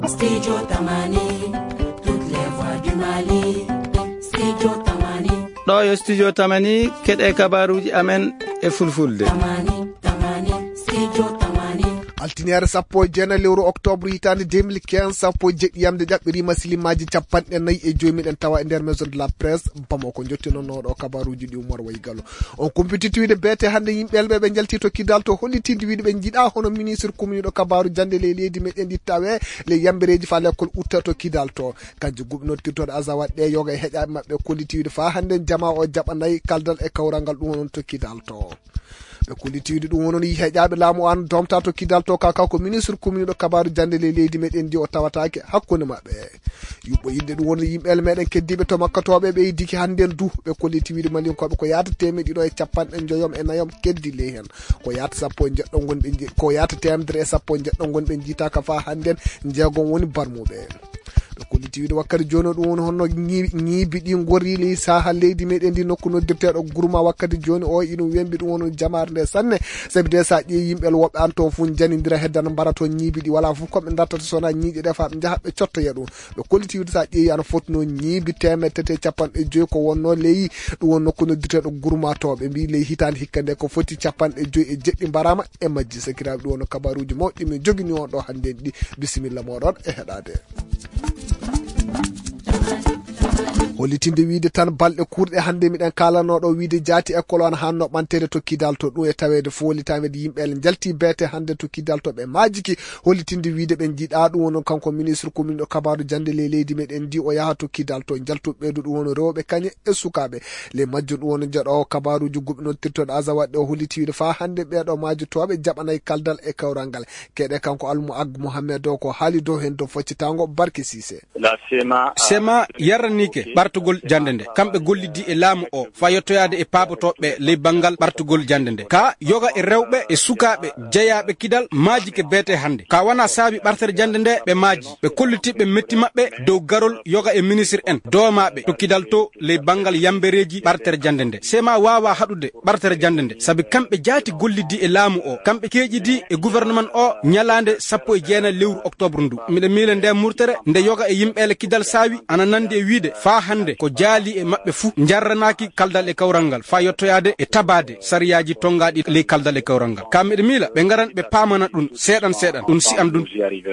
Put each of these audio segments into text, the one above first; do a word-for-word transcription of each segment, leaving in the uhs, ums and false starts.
Studio Tamani, toutes les voix du Mali. Studio Tamani. ɗo yo studio Tamani keɗe kabaruji amen e fulfulde. Tamani, Tamani, Studio Tamani. Altiniere sappo e jeenay lewru octobre hitande deux mille quinze sappo e jeɗɗiyamde ƴaɓɓirima silimaji capanɗe nayyi e joyi miɗen tawa e nder maison de la presse Bamako jottinonoɗo kabaruji ɗi Oumar Way Gallo on compétitivide beete hande yimɓelɓe ɓe jalti to kidal to hollitinde wiide ɓe jiiɗa hono ministre commune ɗo kabaru jande le leydi meɗen ɗi tawe le yambereji fa l'école utta to kidal to kanji gubnotirtoɗe azawat ɗe yoga e heƴaɓe mabɓe kollitiwide fa hande jama o jaɓanayi kaldal e kawral ngal ɗum wonon to kidal to ɓe kollitiwide ɗum wonon yi heƴaɓe laamu an domta to kidal to ka ko ministre commune ɗo kabaru jande le leydi meɗen ndi o tawatake hakkude mabɓe yuɓɓo yidde ɗum wono yimɓele meɗen keddiɓe to makkatoɓe ɓe yiddiki hannden du ɓe kollitiwide malinkoɓe ko yata temeɗe ɗiɗo e capanɗe joyom e nayom keddi ley hen ko yata sappo e jeɗɗo gonɓe ko yata temedere e sappo e jeɗɗo gonɓe jiitaka fa hannden jeegom woni barmuɓe ɓe kollitiwide wakkati joni ɗum woni honno ñiibi ɗi gorili saha leydi meɗen ndi nokku noddirteɗo gourma wakkati joni o iɗum wembi ɗum woni jamare nde sanne saabi de sa ƴeewi yimɓel woɓɓe an to fu janidira heddana mbarato ñiibi ɗi wala fof koɓe dartata sona ñiiƴe ɗe fa ɓe jaaha ɓe cottoya ɗum ɓe kollitiwide sa ƴeewi ana fotino ñiibi temedde tati capanɗe joyyi ko wonno ley ɗum won nokku noddirteɗo gourma to ɓe mbi ley hitande hikka nde ko foti capanɗe joyyi e jeɗɗi mbarama e majji sakiraɓe ɗum wonno kabaruji mawɗi min jogini on ɗo hande ɗi bisimilla moɗon e heɗade hollitinde wiide tan balɗe kurɗe hande miɗen kalanoɗo wiide jaati école on hanno ɓantede to kidal to ɗum e tawede fo hollitamede yimɓele jalti beete hande to kidal to ɓe majiki hollitinde wiide ɓe jiiɗa ɗum wono kanko ministre commune ɗo kabaru jande le leydi meɗen ndi o yaha to kidal to jaltu ɓeydu ɗum wono rewɓe kañe e sukaɓe le majjo ɗum wono jeeɗo kabaruji gubnotirtoɗo azawaɗɗe o hollitiwide fa hande ɓeɗo majjotoɓe jaɓanayi kaldal e kawral ngal keɗe kanko almu ag mouhammed o ko haali dow hen to foccitago barke sise sema yarranike ɓartugol jande nde kamɓe gollidi e laamu o fa yettoyade e paabotoɓe ley banggal ɓartugol jande nde ka yoga e rewɓe e sukaɓe jeeyaɓe kidal maaji ke beete hande ka wona saabi ɓartere jande nde ɓe maaji ɓe kollitiɓe metti mabɓe dow garol yoga e ministre en doomaɓe to kidal to ley banggal yambereji ɓartere jande nde sema wawa haɗude ɓartere jande nde saabi kamɓe jaati gollidi e laamu o kamɓe keeƴidi e gouvernement o ñalande sappo e jeenayi lewru octobre ndu miɗa miila nde murtere nde yoga e yimɓele kidal saawi ana nandi e wiide fa hande ko jaali e mabɓe fuu jarranaki kaldal e kawral ngal fa yettoyade e tabade sariyaji tongaɗi ley kaldal e kawral ngal ka miɗa miila ɓe garan ɓe pamana ɗum seeɗan seeɗan ɗum si an ɗum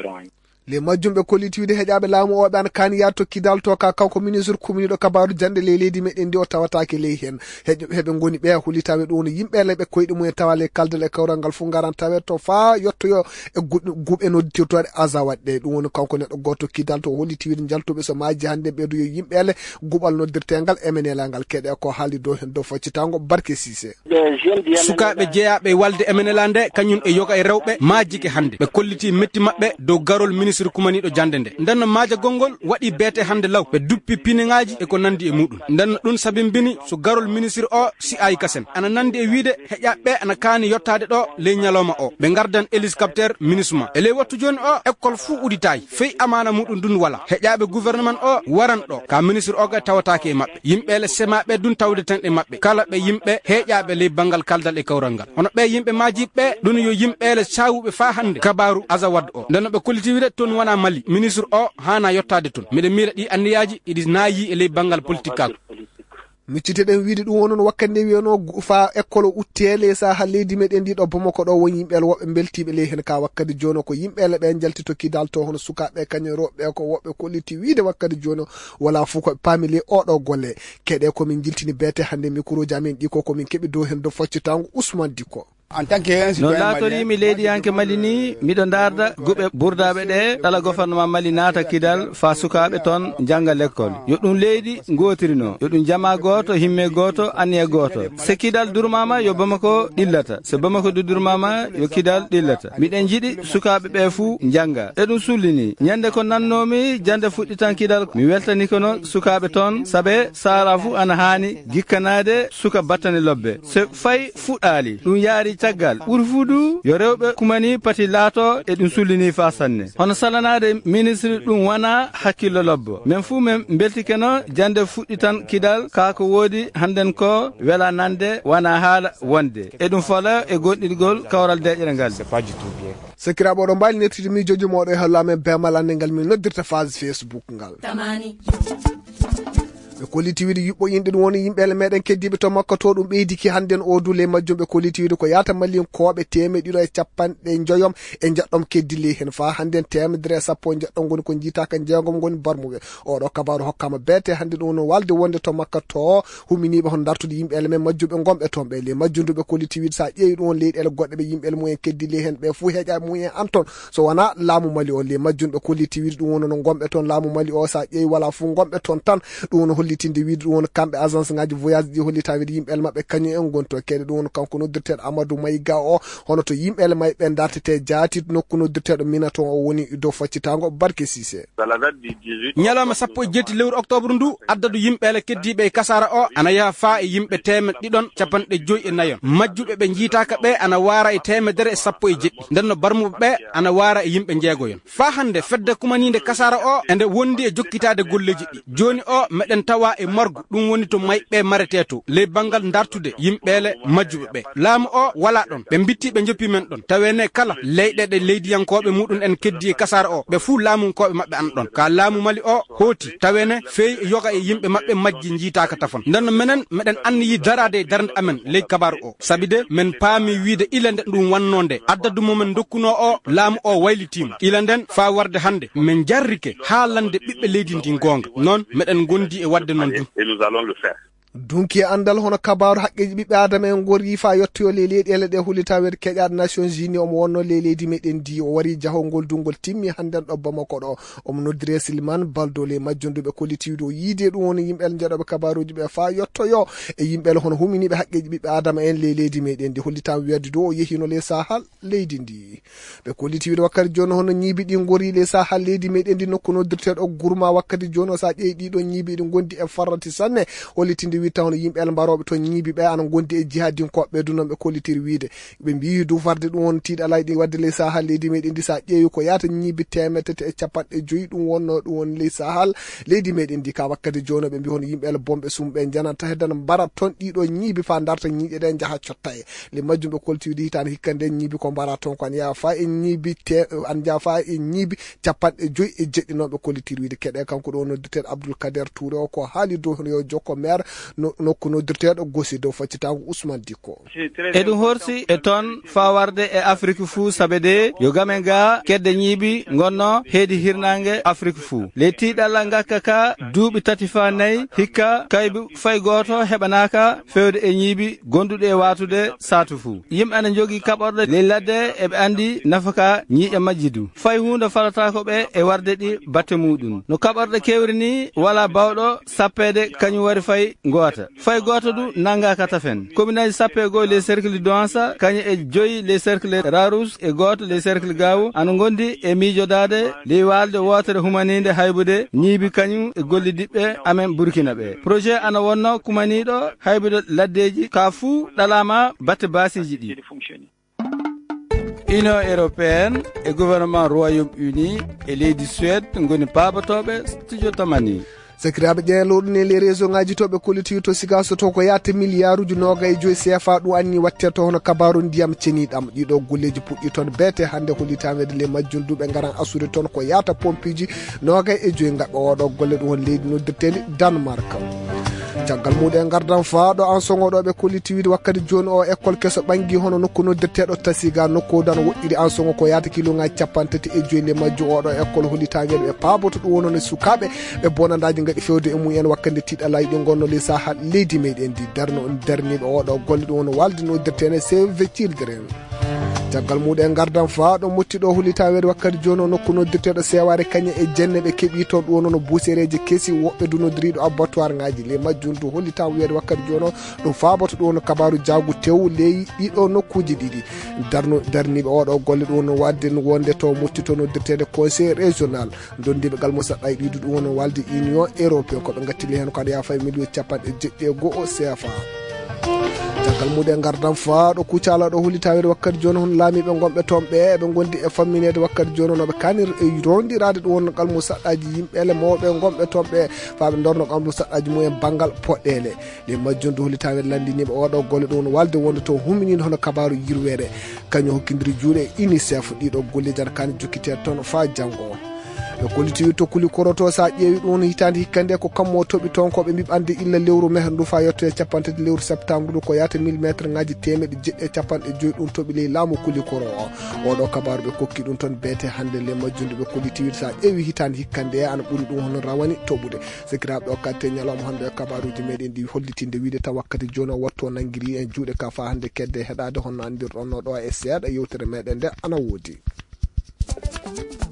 le majjumɓe kollitiwide heƴaɓe laamu oɓe an kani yaha to kidal to ka kanko ministre commune ɗo kabaru jande ley leydi meɗen ndi o tawatake ley hen heɓe goni ɓe hollitaɓe ɗum no yimɓele ɓe koyɗi mumen tawa le kaldal e kawral ngal fu garan tawe to fa yettoyo e guɓe noddirtoɗe azawat ɗe ɗum woni kanko neɗɗo goto kidal to hollitiwide jaltuɓe so maji hande ɓeydo yo yimɓele guɓal noddirtegal e menela ngal keɗe ko haali dow hen dow foccitago barke sise sukaɓe jeeyaɓe walde e menela nde kañum e yoga e rewɓe majike hande ɓe kolliti metti mabɓe dow garol ministre kumaniɗo jande nde ndenno maaja gongol waɗi beete hande law ɓe duppi piningaji e ko nandi e muɗum ndenno ɗum sabimbini so garol ministre o si ayi kasen ana nandi e wiide heƴaɓe ana kaani yottade ɗo ley ñalawma o ɓe gardan hélicoptère ministre e ley wattu joni o école fuu uditayi feyi amana muɗum dun wala heƴaɓe gouvernement o waran ɗo ka ministre o ga tawatake e mabɓe yimɓele semaɓe dun tawde tan e mabɓe kala ɓe yimɓe heƴaɓe ley banggal kaldal e kawral ngal hono ɓe yimɓe majiɓe ɗum yo yimɓele sawuɓe fa hande kabaru azawad o ndenno ɓe kollitiwide toon wona Mali ministre o hana yottade toon miɗa miila ɗi anniyaji iɗi naayi e ley banggal politique kako micciteɗen wiide ɗum wonon wakkati nde wiyano fa école uttele saha leydi meɗen ndi ɗo Bamako ɗo woni yimɓele woɓɓe beltiɓe ley hen ka wakkati joni ko yimɓele ɓe jalti to kidal to hono sukaɓe kañum rewɓe ko woɓɓe kolliti wiide wakkati joni wala fuu koɓe paami ley oɗo golle keɗe komin jiltini beete hande microji amen ɗi ko komin keeɓi dow hen do foccitango Ousmane Dicko no laatorimi leydi yanke Mali ni miɗo darda guɓe burdaɓe ɗe ɗala gouvernement Mali naata kidal fa sukaɓe toon jangga l'école yo ɗum leydi gotirino yo ɗum jama goto himme goto anniye goto so kidal durmama yo Bamako ɗillata so Bamako du durmama yo kidal ɗillata miɗen jiiɗi sukaɓe ɓe fuu jangga e ɗum sullini ñande ko nannomi jande fuɗɗi tan kidal mi weltani kono sukaɓe toon saabe sara fuu ana hani gikkanade suka battane lobbe so fayi fuɗɗali ɗum yaari caggal ɓuri fuudu yo rewɓe kumani pati laato e ɗum sullini fa sanne hono salanade ministre ɗum wona hakkillo lobbo men fuu men beltikeno jande fuɗɗi tan kidal kako woodi handen ko wela nande wona haala wonde e ɗum fola e gonɗiɗgol kawral deƴere ngal sekiraɓe oɗo mbali nettide miijoji moɗo e hallu amen bemal ande ngal min noddirta phase Facebook ngal tamani ɓe koliti wiide yuɓɓo yimɓe ɗum woni yimɓele meɗen keddiɓe to makka to ɗum ɓeydiki hannden o dule majjum ɓe koliti wiide ko yata malin koɓe teme ɗiɗo e capanɗe joyom e jaɗɗom keddili hen fa hannden temedere e sappo jaɗɗom goni ko jiitaka jeegom goni barmuɓe oɗo kabaru hokkama beete hande ɗum no walde wonde to makka to huminiɓe hon dartude yimɓele men majjumɓe gomɓe toon ɓe le majjunduɓe koliti wiide sa ƴeewi ɗum won leyɗele goɗɗe ɓe yimɓele mumen keddili hen ɓe fuu heeƴa mumen an toon so wona laamu mali o le majjunɓe koliti wiide ɗum wono no gomɓe toon laamu mali o sa ƴeewi wala fuu gomɓe toon tan ɗum wono hollitinde wiide ɗum wono kamɓe agence ngaji voyage ɗi hollita wiide yimɓele mabɓe kañum en gonto kede ɗum wono kanko noddirteɗo Amadou Mayiga o hono to yimɓele may ɓe dartete jaati nokku noddirteɗo Minaton o woni dow faccitago Barke Cissé ñalawma sappo e jetti lewru octobre ndu addadu yimɓele keddiɓe e kasara o ana yaha fa e yimɓe temed ɗiɗon capanɗe joyi e nayon majjuɓe ɓe jiitaka ɓe ana wara e temedere e sappo e jeɗɗi nden no barmuɓe ɓe ana wara e yimɓe jeegoyon fa hande fedde kumanide kasara o ende wondi e jokkitade golleji ɗi joni o meɗen tawa e morgue ɗum woni to mayɓe marete to ley banggal dartude yimɓele majjuɓe ɓe laamu o wala ɗon ɓe bitti ɓe joppi men ɗon tawene kala leyɗeɗe leydiyankoɓe muɗum en keddi e kasara o ɓe fuu laamunkoɓe mabɓe an ɗon ka laamu mali o hooti tawene feeyi yoga e yimɓe mabɓe majji jiitaka tafon ndenno menen meɗen anniyi darade e darde amen ley kabaru o sabi de min paami wiide ila nde ɗum wannonde addadu momen dokkuno o laamu o waylitima ila nden fa warde hande min jarrike haalande ɓiɓɓe leydi ndi gonga noon meɗen gondi e wadde noon dum dunki andal hono kabaru haqqeji ɓiɓɓe adama en gori fa yettoyo le leyɗele ɗe hulita wede keƴaɗe Nations Unies omo wonno le leydi meɗen di o wari jahongol dungol timmi hannden ɗo Bamako ɗo omo noddire Silman Baldo le majjunduɓe kollitiwiɗo o yiide ɗum woni yimɓele jeeɗoɓe kabaruji ɓe fa yettoyo e yimɓele hono huminiɓe haqqeji ɓiɓɓe adama en le leydi meɗen di hollitama wiyade do o yehino le sahal leydi ndi ɓe kollitiwiɗo wakkati joni hono ñiibi ɗi gori le sahal leydi meɗen ndi nokku noddirteɗo Gourma wakkati joni o sa ƴeewi ɗiɗo ñiibi ɗi gondi e farrati sanne hollitinde wi tawno yimɓele mbaroɓe to ñiibi ɓe ana gondi e jihadinkoɓe du noon ɓe kollitiri wiide ɓe mbi du farde ɗum won tiiɗalay ɗi wadde ley sahal leydi meɗen ndi sa ƴeewi ko yata ñiibi temedde tati e capanɗe joyyi ɗum wonno ɗum won ley sahal leydi meɗen ndi ka wakkati joni ɓe mbi hono yimɓele bomɓe sumɓe jananta heddan mbarat toon ɗiɗo ñiibi fa darta ñiiƴe ɗe jaaha cotta e le majjum ɓe kollitiwiide hitande hikka nden ñiibi ko mbara toon ko an yaha fa e ñiibi te an jaa fa e ñiibi capanɗe joyyi e jeɗɗi noon ɓe kollitiri wiide keɗe kanko ɗo noddirteɗo Abdoul Kader Touré o ko haali dow hono yo jokko maire nokku noddirteɗo gosi dow faccitago Ousmane Dicko e ɗum horsi e toon fa warde e Afrique fuu sabe de yo gamen ga kedde ñiibi gonno heedi hirnangue Afrique fuu le tiiɗalla gakka ka duuɓi tati fa nayyi hikka kaybi fay goto heɓanaka fewde e ñiibi gonduɗe e watude satu fuu yimɓe ana jogui kaɓorɗe ley ladde eɓe andi nafaka ñiiƴa majji du fay hunde falatako ɓe e warde ɗi batte muɗum no kaɓorɗe kewri ni wala bawɗo sappede kañum wari fay gota fay goto du nanga kata fen commune aji sappo e goho les cercles douança kañum e joyi les cercles rarouge e goto les cercles gawu ana gondi e miijodade ley walde wotere humanide haybude ñiibi kañum e gollidiɓɓe amen Burkina ɓe projet ana wonno kumaniɗo haybude laddeji ka fuu ɗalama batte basiji ɗi Union européenne e gouvernement Royaume-Uni e leydi Suède goni paabatoɓe studio tamani sakiraɓe ƴeeloɗo ne les réseau ngaji to ɓe kollitiwi to sigaso to ko yata milliard uji noga e joyi C F A ɗum anni watte to hono kabaru ndiyam ceniɗam ɗiɗo golleji puɗɗi toon beete hande hollitamede le majjunduɓe garan assude toon ko yata pompiji noga e joyi gaɓe oɗo golle ɗum won leydi noddirtedi Danemark caggal muɗum gardan faaɗo an sogoɗo ɓe kollitiwiide wakkati joni o école keso ɓangui hono nokku noddirteɗo tasiga nokku dan woɗɗiri an sogo ko yata kiloŋaji capantati e joyi le majju oɗo école hollitagueɗe ɓe paaboto ɗum wonone sukaɓe ɓe bonandaji gaɗi fewde e mumen wakkande tiiɗalayi ɗi gonno le sahal leydi meɗen ndi darno darniɓe oɗo golle ɗum wono walde noddirtene save children caggal muɗum gardan faaɗo mottiɗo hulitawede wakkati joni o nokku noddirteɗo seware kañe e jenne ɓe keeɓi toon ɗum wonono buusereji keesi woɓɓe du noddiriɗo abattoir ngaji le majjum du hollitaw wiyede wakkati joni o ɗum faaboto ɗum wono kabaru jaagu tew ley ɗiɗo nokkuji ɗiɗi darno darniɓe oɗo golle ɗum wono wadde wonde to mottito noddirtede conseil régional dondiɓe gal mo saɗɗa e ɗiɗi ɗum wono walde union européen koɓe gattili hen ko aɗa yafa e million capanɗe jeɗɗi e goho C F A caggal muɗe gardam fa ɗo kucala ɗo huuli tawede wakkati joni hon laamiɓe gonɓe tomɓe eɓe gondi e famminede wakkati joni on ɓe kanir e rondirade ɗo wonno kalmu saɗɗaji yimɓele mawɓe gonɓe tomɓe faɓe dorno kalmu saɗɗaji mumen banggal poɗɗele le majjonde huuli tawede landiniɓe oɗo golle ɗo no walde wonde to humminino hono kabaru yirwere kañum hokkidiri juuɗe unicef ɗiɗo golleji ana kani jokkitede toon fa janggo ɓe kolliti to kuli koroto sa ƴeewi ɗum hitande hikkande ko kammo toɓi toon koɓe mbiɓ ande illa lewru mehe ndu fa yettoe capantati lewru septembre ndu ko yata millimétre ngaji temeɗe jeɗɗe capanɗe joyyi ɗum toɓi ley laamu kuli koro o oɗo kabaru ɓe kokki ɗum toon beete hande le majjunde ɓe kolliti sa ƴeewi hitande hikkande ana ɓuuri ɗum hono rawani toɓude sikiraɓe ɗo katte ñalawma hande e kabaruji meɗen ɗi hollitinde wiide taw wakkati joni o watto nanguiri en juuɗe ka fa hande kedde heɗade honno andirɗonno ɗo e seeɗa yewtere meɗen nde ana woodi.